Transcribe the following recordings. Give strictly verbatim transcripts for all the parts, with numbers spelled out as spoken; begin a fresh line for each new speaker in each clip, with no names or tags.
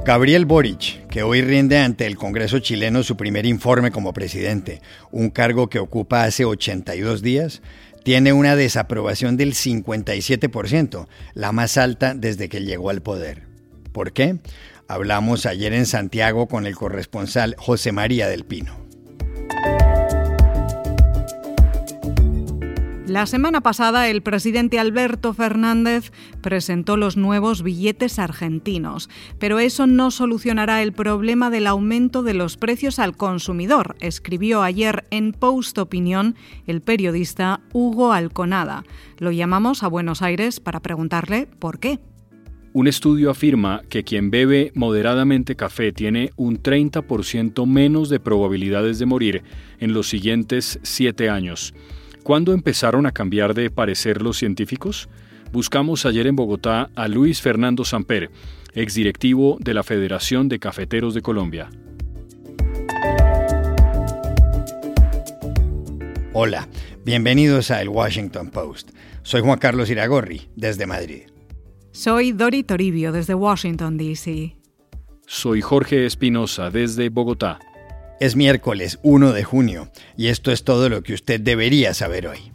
Gabriel Boric, que hoy rinde ante el Congreso chileno su primer informe como presidente, un cargo que ocupa hace ochenta y dos días, tiene una desaprobación del cincuenta y siete por ciento, la más alta desde que llegó al poder. ¿Por qué? Hablamos ayer en Santiago con el corresponsal José María del Pino.
La semana pasada, el presidente Alberto Fernández presentó los nuevos billetes argentinos, pero eso no solucionará el problema del aumento de los precios al consumidor, escribió ayer en Post Opinión el periodista Hugo Alconada. Lo llamamos a Buenos Aires para preguntarle por qué.
Un estudio afirma que quien bebe moderadamente café tiene un treinta por ciento menos de probabilidades de morir en los siguientes siete años. ¿Cuándo empezaron a cambiar de parecer los científicos? Buscamos ayer en Bogotá a Luis Fernando Samper, exdirectivo de la Federación de Cafeteros de Colombia.
Hola, bienvenidos a El Washington Post. Soy Juan Carlos Iragorri, desde Madrid.
Soy Dori Toribio, desde Washington, D C
Soy Jorge Espinosa, desde Bogotá.
Es miércoles uno de junio y esto es todo lo que usted debería saber hoy.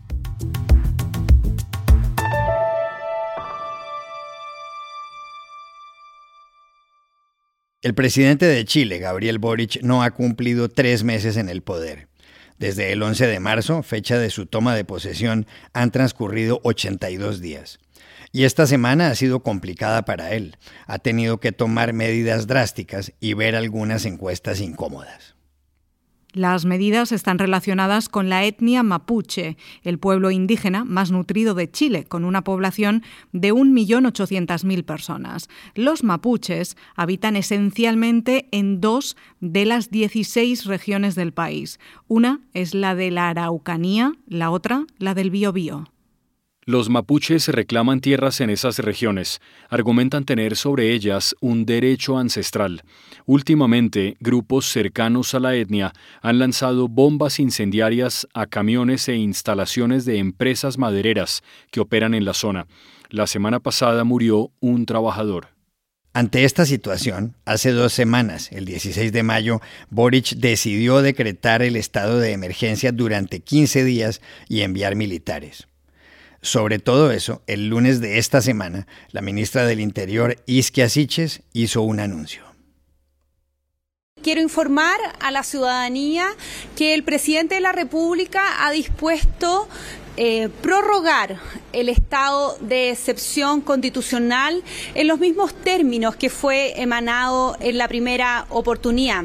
El presidente de Chile, Gabriel Boric, no ha cumplido tres meses en el poder. Desde el once de marzo, fecha de su toma de posesión, han transcurrido ochenta y dos días. Y esta semana ha sido complicada para él. Ha tenido que tomar medidas drásticas y ver algunas encuestas incómodas.
Las medidas están relacionadas con la etnia mapuche, el pueblo indígena más nutrido de Chile, con una población de un millón ochocientas mil personas. Los mapuches habitan esencialmente en dos de las dieciséis regiones del país. Una es la de la Araucanía, la otra la del Biobío.
Los mapuches reclaman tierras en esas regiones, argumentan tener sobre ellas un derecho ancestral. Últimamente, grupos cercanos a la etnia han lanzado bombas incendiarias a camiones e instalaciones de empresas madereras que operan en la zona. La semana pasada murió un trabajador.
Ante esta situación, hace dos semanas, el dieciséis de mayo, Boric decidió decretar el estado de emergencia durante quince días y enviar militares. Sobre todo eso, el lunes de esta semana, la ministra del Interior, Isquia Siches, hizo un anuncio.
Quiero informar a la ciudadanía que el presidente de la República ha dispuesto eh, prorrogar el estado de excepción constitucional en los mismos términos que fue emanado en la primera oportunidad.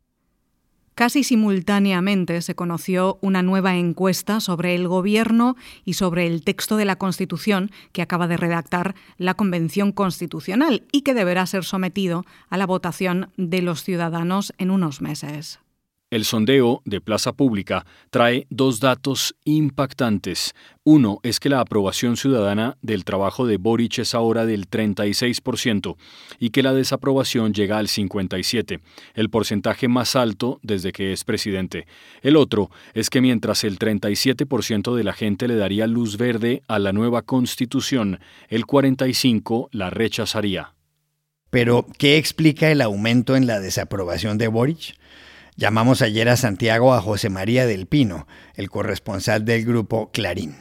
Casi simultáneamente se conoció una nueva encuesta sobre el Gobierno y sobre el texto de la Constitución que acaba de redactar la Convención Constitucional y que deberá ser sometido a la votación de los ciudadanos en unos meses.
El sondeo de Plaza Pública trae dos datos impactantes. Uno es que la aprobación ciudadana del trabajo de Boric es ahora del treinta y seis por ciento y que la desaprobación llega al cincuenta y siete por ciento, el porcentaje más alto desde que es presidente. El otro es que mientras el treinta y siete por ciento de la gente le daría luz verde a la nueva Constitución, el cuarenta y cinco por ciento la rechazaría.
Pero, ¿qué explica el aumento en la desaprobación de Boric? Llamamos ayer a Santiago a José María del Pino, el corresponsal del grupo Clarín.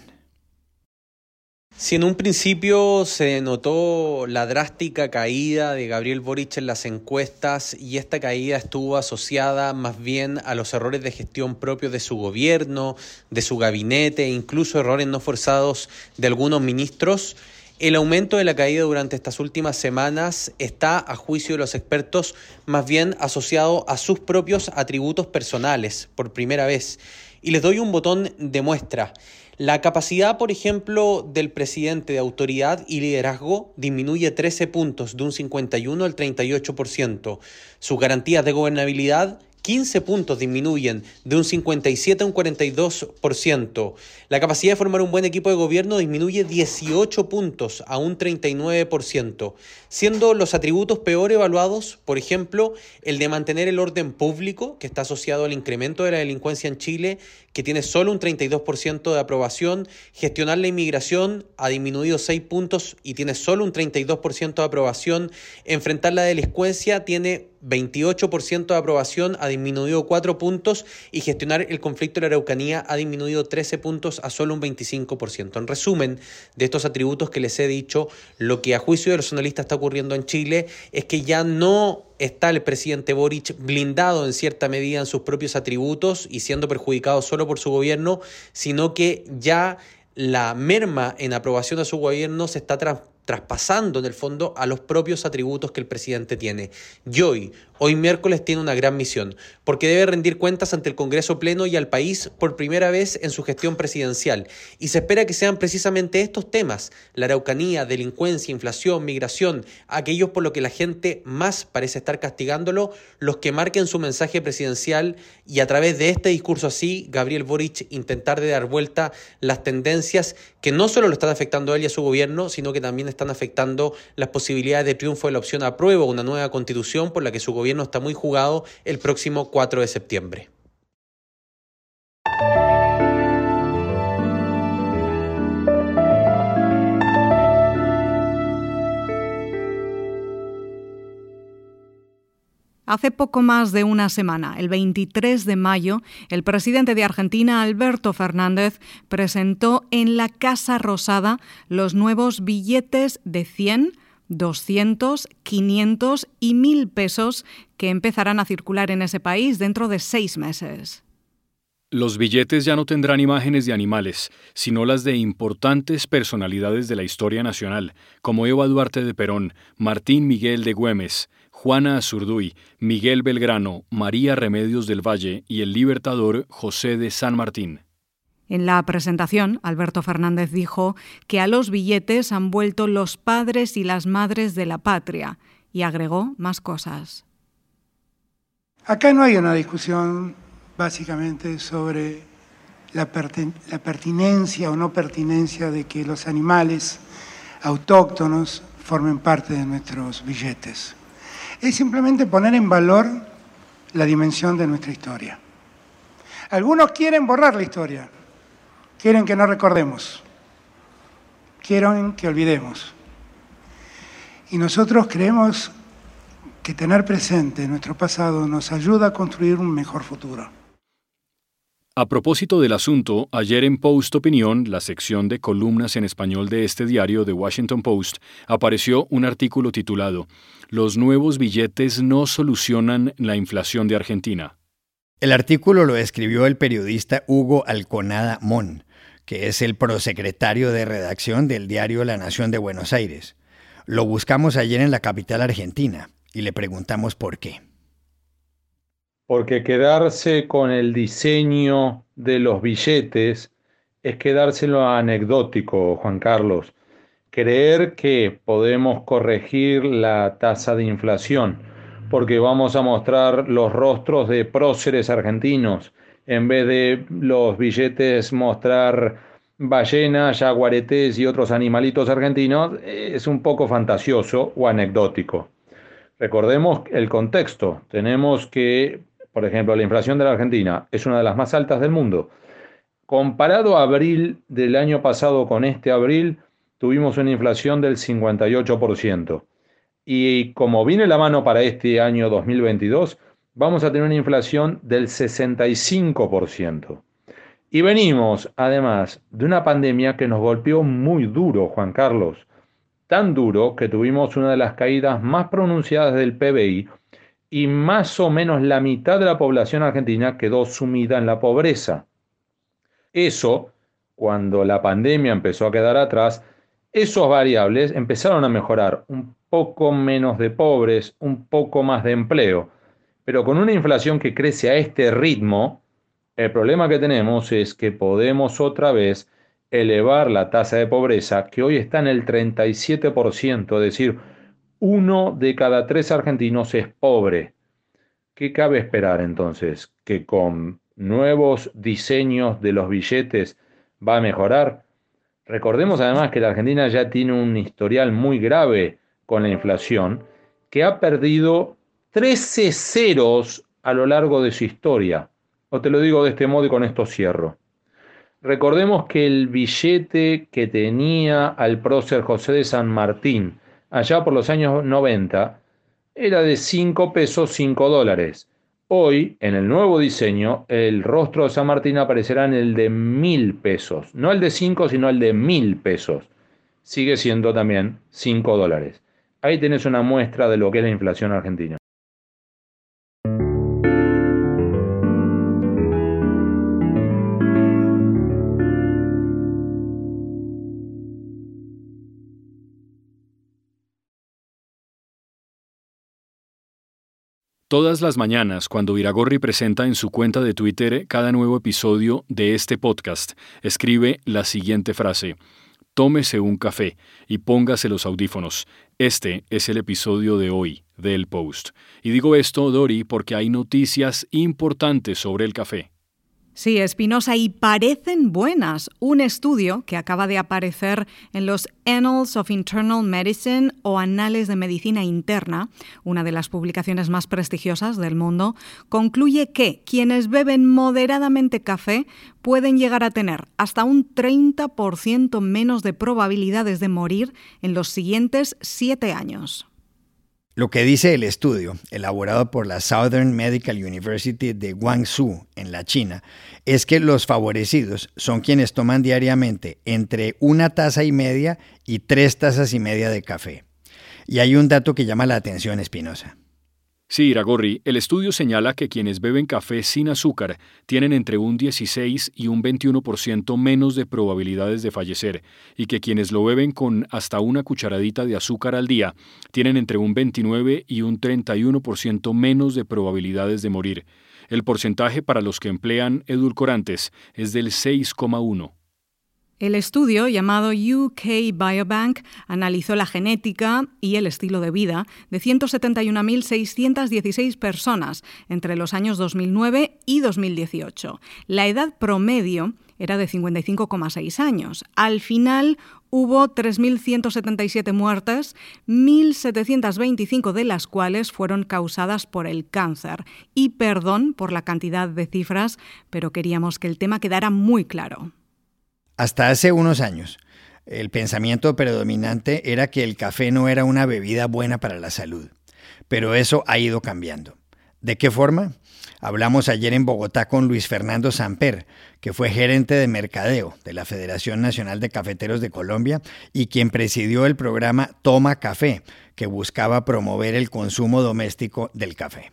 Si en un principio se notó la drástica caída de Gabriel Boric en las encuestas y esta caída estuvo asociada más bien a los errores de gestión propios de su gobierno, de su gabinete e incluso errores no forzados de algunos ministros, el aumento de la caída durante estas últimas semanas está, a juicio de los expertos, más bien asociado a sus propios atributos personales, por primera vez. Y les doy un botón de muestra. La capacidad, por ejemplo, del presidente de autoridad y liderazgo disminuye trece puntos, de un cincuenta y uno al treinta y ocho por ciento. Sus garantías de gobernabilidad, quince puntos disminuyen, de un cincuenta y siete a un cuarenta y dos por ciento. La capacidad de formar un buen equipo de gobierno disminuye dieciocho puntos a un treinta y nueve por ciento, siendo los atributos peor evaluados, por ejemplo, el de mantener el orden público, que está asociado al incremento de la delincuencia en Chile, que tiene solo un treinta y dos por ciento de aprobación. Gestionar la inmigración ha disminuido seis puntos y tiene solo un treinta y dos por ciento de aprobación. Enfrentar la delincuencia tiene veintiocho por ciento de aprobación, ha disminuido cuatro puntos, y gestionar el conflicto de la Araucanía ha disminuido trece puntos a solo un veinticinco por ciento. En resumen, de estos atributos que les he dicho, lo que a juicio de los analistas está ocurriendo en Chile es que ya no está el presidente Boric blindado en cierta medida en sus propios atributos y siendo perjudicado solo por su gobierno, sino que ya la merma en aprobación de su gobierno se está tras, traspasando en el fondo a los propios atributos que el presidente tiene. Y hoy, hoy miércoles tiene una gran misión, porque debe rendir cuentas ante el Congreso Pleno y al país por primera vez en su gestión presidencial. Y se espera que sean precisamente estos temas, la Araucanía, delincuencia, inflación, migración, aquellos por lo que la gente más parece estar castigándolo, los que marquen su mensaje presidencial, y a través de este discurso así, Gabriel Boric intentar de dar vuelta las tendencias que no solo lo están afectando a él y a su gobierno, sino que también están afectando las posibilidades de triunfo de la opción apruebo una nueva constitución por la que su gobierno está muy jugado el próximo cuatro de septiembre.
Hace poco más de una semana, el veintitrés de mayo, el presidente de Argentina, Alberto Fernández, presentó en la Casa Rosada los nuevos billetes de cien, doscientos, quinientos y mil pesos que empezarán a circular en ese país dentro de seis meses.
Los billetes ya no tendrán imágenes de animales, sino las de importantes personalidades de la historia nacional, como Eva Duarte de Perón, Martín Miguel de Güemes, Juana Azurduy, Miguel Belgrano, María Remedios del Valle y el libertador José de San Martín.
En la presentación, Alberto Fernández dijo que a los billetes han vuelto los padres y las madres de la patria, y agregó más cosas.
Acá no hay una discusión básicamente sobre la, perten- la pertinencia o no pertinencia de que los animales autóctonos formen parte de nuestros billetes. Es simplemente poner en valor la dimensión de nuestra historia. Algunos quieren borrar la historia, quieren que no recordemos, quieren que olvidemos. Y nosotros creemos que tener presente nuestro pasado nos ayuda a construir un mejor futuro.
A propósito del asunto, ayer en Post Opinión, la sección de columnas en español de este diario The Washington Post, apareció un artículo titulado «Los nuevos billetes no solucionan la inflación de Argentina».
El artículo lo escribió el periodista Hugo Alconada Mon, que es el prosecretario de redacción del diario La Nación de Buenos Aires. Lo buscamos ayer en la capital argentina y le preguntamos por qué.
Porque quedarse con el diseño de los billetes es quedárselo anecdótico, Juan Carlos. Creer que podemos corregir la tasa de inflación porque vamos a mostrar los rostros de próceres argentinos en vez de los billetes mostrar ballenas, yaguaretés y otros animalitos argentinos es un poco fantasioso o anecdótico. Recordemos el contexto. Tenemos que, por ejemplo, la inflación de la Argentina es una de las más altas del mundo. Comparado a abril del año pasado con este abril, tuvimos una inflación del cincuenta y ocho por ciento. Y como viene la mano para este año dos mil veintidós, vamos a tener una inflación del sesenta y cinco por ciento. Y venimos, además, de una pandemia que nos golpeó muy duro, Juan Carlos. Tan duro que tuvimos una de las caídas más pronunciadas del P B I y más o menos la mitad de la población argentina quedó sumida en la pobreza. Eso, cuando la pandemia empezó a quedar atrás, esos variables empezaron a mejorar, un poco menos de pobres, un poco más de empleo. Pero con una inflación que crece a este ritmo, el problema que tenemos es que podemos otra vez elevar la tasa de pobreza, que hoy está en el treinta y siete por ciento, es decir, uno de cada tres argentinos es pobre. ¿Qué cabe esperar entonces? ¿Que con nuevos diseños de los billetes va a mejorar? Recordemos además que la Argentina ya tiene un historial muy grave con la inflación, que ha perdido trece ceros a lo largo de su historia. O te lo digo de este modo y con esto cierro. Recordemos que el billete que tenía al prócer José de San Martín allá por los años noventa era de cinco pesos, cinco dólares. Hoy, en el nuevo diseño, el rostro de San Martín aparecerá en el de mil pesos. No el de cinco, sino el de mil pesos. Sigue siendo también cinco dólares. Ahí tenés una muestra de lo que es la inflación argentina.
Todas las mañanas, cuando Iragorri presenta en su cuenta de Twitter cada nuevo episodio de este podcast, escribe la siguiente frase: tómese un café y póngase los audífonos. Este es el episodio de hoy de El Post. Y digo esto, Dori, porque hay noticias importantes sobre el café.
Sí, Espinosa, y parecen buenas. Un estudio que acaba de aparecer en los Annals of Internal Medicine o Anales de Medicina Interna, una de las publicaciones más prestigiosas del mundo, concluye que quienes beben moderadamente café pueden llegar a tener hasta un treinta por ciento menos de probabilidades de morir en los siguientes siete años.
Lo que dice el estudio, elaborado por la Southern Medical University de Guangzhou, en la China, es que los favorecidos son quienes toman diariamente entre una taza y media y tres tazas y media de café. Y hay un dato que llama la atención, Espinosa.
Sí, Iragorri, el estudio señala que quienes beben café sin azúcar tienen entre un dieciséis y un veintiuno por ciento menos de probabilidades de fallecer y que quienes lo beben con hasta una cucharadita de azúcar al día tienen entre un veintinueve y un treinta y uno por ciento menos de probabilidades de morir. El porcentaje para los que emplean edulcorantes es del seis coma uno.
El estudio, llamado U K Biobank, analizó la genética y el estilo de vida de ciento setenta y una mil seiscientas dieciséis personas entre los años dos mil nueve y dos mil dieciocho. La edad promedio era de cincuenta y cinco coma seis años. Al final hubo tres mil ciento setenta y siete muertes, mil setecientos veinticinco de las cuales fueron causadas por el cáncer. Y perdón por la cantidad de cifras, pero queríamos que el tema quedara muy claro.
Hasta hace unos años, el pensamiento predominante era que el café no era una bebida buena para la salud, pero eso ha ido cambiando. ¿De qué forma? Hablamos ayer en Bogotá con Luis Fernando Samper, que fue gerente de mercadeo de la Federación Nacional de Cafeteros de Colombia y quien presidió el programa Toma Café, que buscaba promover el consumo doméstico del café.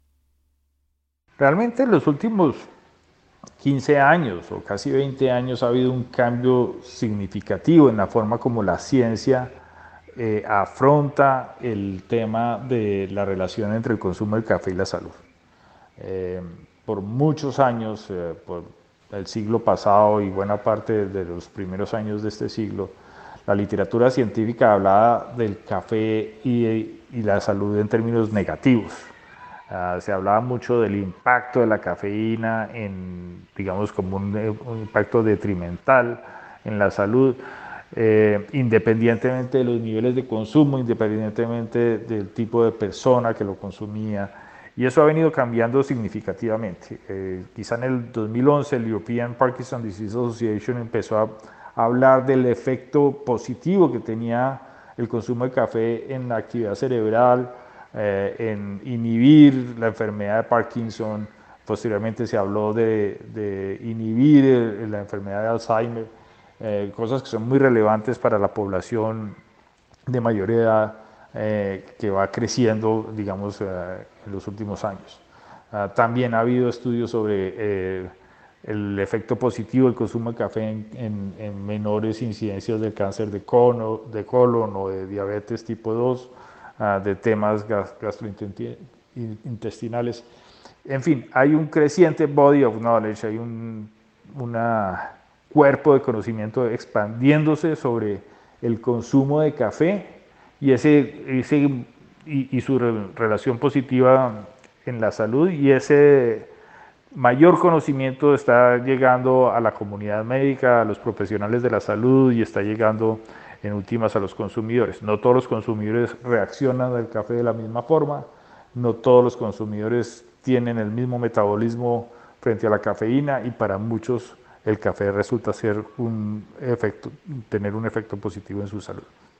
Realmente en los últimos quince años o casi veinte años ha habido un cambio significativo en la forma como la ciencia eh, afronta el tema de la relación entre el consumo del café y la salud. Eh, por muchos años, eh, por el siglo pasado y buena parte de los primeros años de este siglo, la literatura científica hablaba del café y, y la salud en términos negativos. Uh, se hablaba mucho del impacto de la cafeína, en, digamos, como un, un impacto detrimental en la salud, eh, independientemente de los niveles de consumo, independientemente del tipo de persona que lo consumía. Y eso ha venido cambiando significativamente. Eh, quizá en el dos mil once el European Parkinson Disease Association empezó a, a hablar del efecto positivo que tenía el consumo de café en la actividad cerebral, Eh, en inhibir la enfermedad de Parkinson. Posteriormente se habló de, de inhibir el, la enfermedad de Alzheimer, eh, cosas que son muy relevantes para la población de mayor edad eh, que va creciendo, digamos, eh, en los últimos años. Uh, también ha habido estudios sobre eh, el efecto positivo del consumo de café en, en, en menores incidencias del cáncer de, cono, de colon o de diabetes tipo dos, Uh, de temas gastrointestinales. En fin, hay un creciente body of knowledge, hay un una cuerpo de conocimiento expandiéndose sobre el consumo de café y, ese, ese, y, y su re, relación positiva en la salud, y ese mayor conocimiento está llegando a la comunidad médica, a los profesionales de la salud, y está llegando en últimas a los consumidores. No todos los consumidores reaccionan al café de la misma forma, no todos los consumidores tienen el mismo metabolismo
frente a la cafeína, y para muchos el café resulta ser un efecto, tener un efecto positivo en su salud.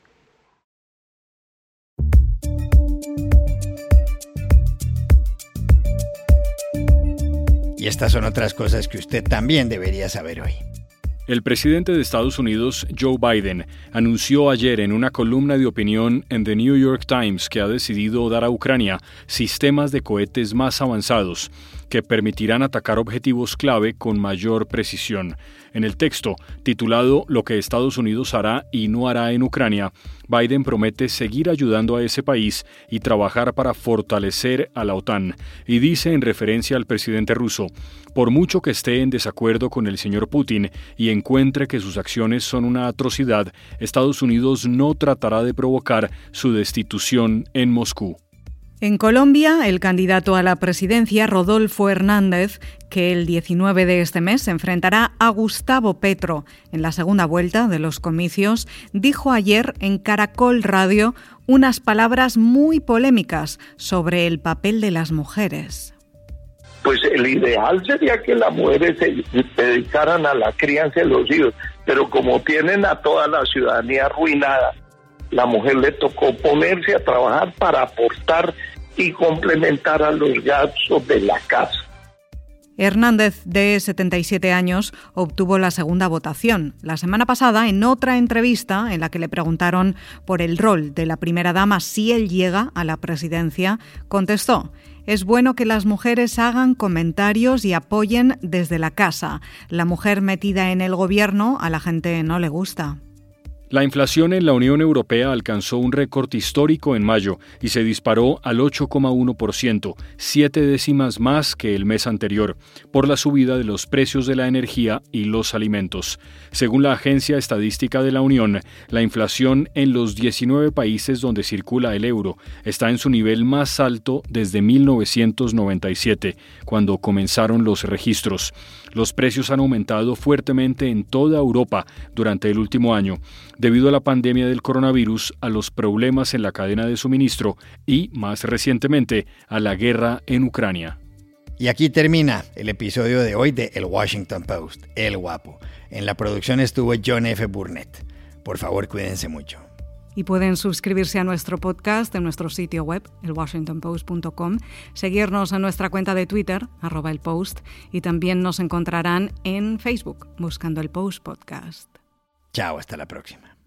Y estas son otras cosas que usted también debería saber hoy.
El presidente de Estados Unidos, Joe Biden, anunció ayer en una columna de opinión en The New York Times que ha decidido dar a Ucrania sistemas de cohetes más avanzados que permitirán atacar objetivos clave con mayor precisión. En el texto, titulado Lo que Estados Unidos hará y no hará en Ucrania, Biden promete seguir ayudando a ese país y trabajar para fortalecer a la OTAN, y dice en referencia al presidente ruso: por mucho que esté en desacuerdo con el señor Putin y encuentre que sus acciones son una atrocidad, Estados Unidos no tratará de provocar su destitución en Moscú.
En Colombia, el candidato a la presidencia, Rodolfo Hernández, que el diecinueve de este mes se enfrentará a Gustavo Petro en la segunda vuelta de los comicios, dijo ayer en Caracol Radio unas palabras muy polémicas sobre el papel de las mujeres.
Pues el ideal sería que las mujeres se dedicaran a la crianza de los hijos, pero como tienen a toda la ciudadanía arruinada, la mujer le tocó ponerse a trabajar para aportar y complementar a los gastos de la casa.
Hernández, de setenta y siete años, obtuvo la segunda votación. La semana pasada, en otra entrevista en la que le preguntaron por el rol de la primera dama si él llega a la presidencia, contestó: es bueno que las mujeres hagan comentarios y apoyen desde la casa. La mujer metida en el gobierno a la gente no le gusta.
La inflación en la Unión Europea alcanzó un récord histórico en mayo y se disparó al ocho coma uno por ciento, siete décimas más que el mes anterior, por la subida de los precios de la energía y los alimentos. Según la Agencia Estadística de la Unión, la inflación en los diecinueve países donde circula el euro está en su nivel más alto desde mil novecientos noventa y siete, cuando comenzaron los registros. Los precios han aumentado fuertemente en toda Europa durante el último año, debido a la pandemia del coronavirus, a los problemas en la cadena de suministro y, más recientemente, a la guerra en Ucrania.
Y aquí termina el episodio de hoy de El Washington Post, El Guapo. En la producción estuvo John F. Burnett. Por favor, cuídense mucho.
Y pueden suscribirse a nuestro podcast en nuestro sitio web, el washington post punto com, seguirnos en nuestra cuenta de Twitter, arroba el Post, y también nos encontrarán en Facebook, buscando el Post Podcast.
Chao, hasta la próxima.